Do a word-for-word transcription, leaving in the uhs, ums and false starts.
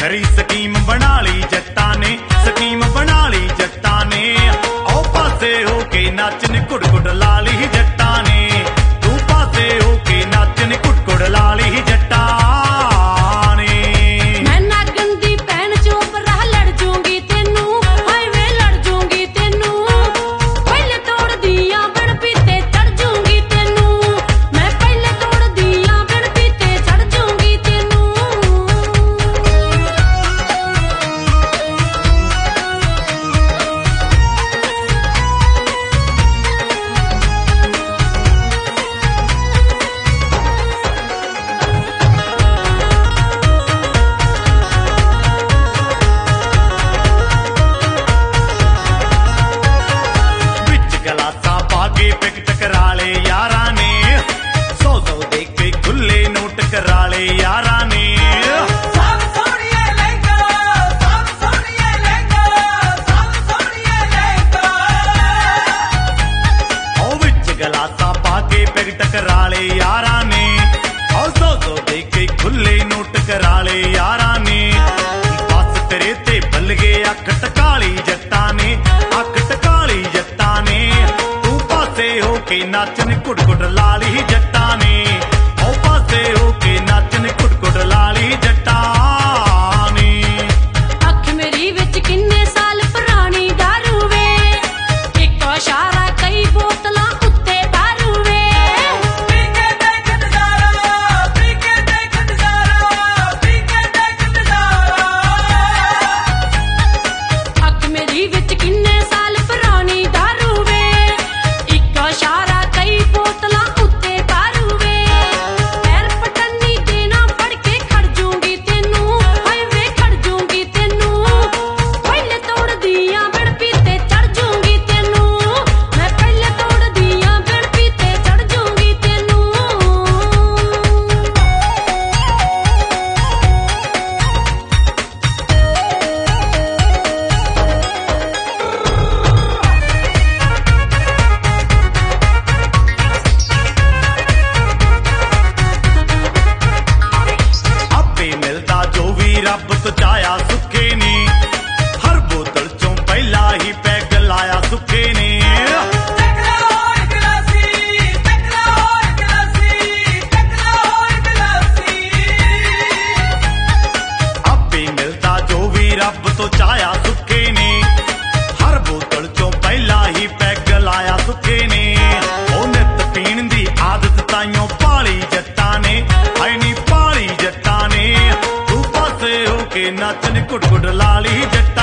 खरी स्कीम बना ली जट्टां ने, स्कीम बना ली जट्टां ने। ओ पासे होके नाचन कुड़ कुड़ ला ली जट्टां ने, तू पासे होके नाचन कुड़ कुड़ ला ली जट्टां ने। मैं नागन दी भैन चोपरा लड़ जूंगी तेनू, हाय वे लड़ जूंगी तेनू। पहले तोड़ दिया बिन पीते चढ़ जूंगी तेनू, मैं पहले तोड़ दिया बिन पीते चढ़ जूंगी तेनू। पिकट करा ले यारा ने, सौ सौ दे के खुले नोट करा ले यारा ने। साग सोनिए लहंगा, साग सोनिए लहंगा, साग सोनिए लहंगा। ओ विच गलासा पाके पिकट करा ले यारा ने, ओ सौ सौ दे के खुले नोट करा ले यारा ने। बस तेरे ते बल गए अख टकाली जट्टां ने, अख टकाली जट्टां ने। पासे होके नाचन कुड़ कुड़ ला ली जट्टां ने, ओ पासे होके नाचन कुड़ कुड़ ला ली जट्टां ने। अख मेरी विच किन्ने साल पुरानी दारू वे, इक्को इशारा कई बोतलां उत्ते दारू वे। पी के देख नजारा, पी के देख नजारा, पी के देख नजारा। अख मेरी विच किन्ने साल पुरानी दारू वे, इक्को इशारा कई बोतलां उत्ते दारू वे। पैर पटन्नी देना फड़ के खड़ जूंगी तेनू, हाय वे खड़ जूंगी तेनू। पहले तोड़ दिया बिन पीते चढ़ जूंगी तेनू, मैं पहले तोड़ दिया बिन पीते चढ़ जूंगी तेनू। आपे मिलदा जो भी रब तो चाया सुखे ने, हर बोतल चों पहला ही पैग लाया सुखे ने। टकरा और गिलासी, टकरा और गिलासी, टकरा और गिलासी। आपे मिलदा जो भी रब तो चाया सुखे ने, हर बोतल चों पहला ही पैग लाया सुखे ने। ओ नित पीण दी आदत ताइयों पाली जट्टां ने, हाय नी पाली जट्टां ने। तू पासे होके नाचन कुड़ कुड़ ला ली जट्टां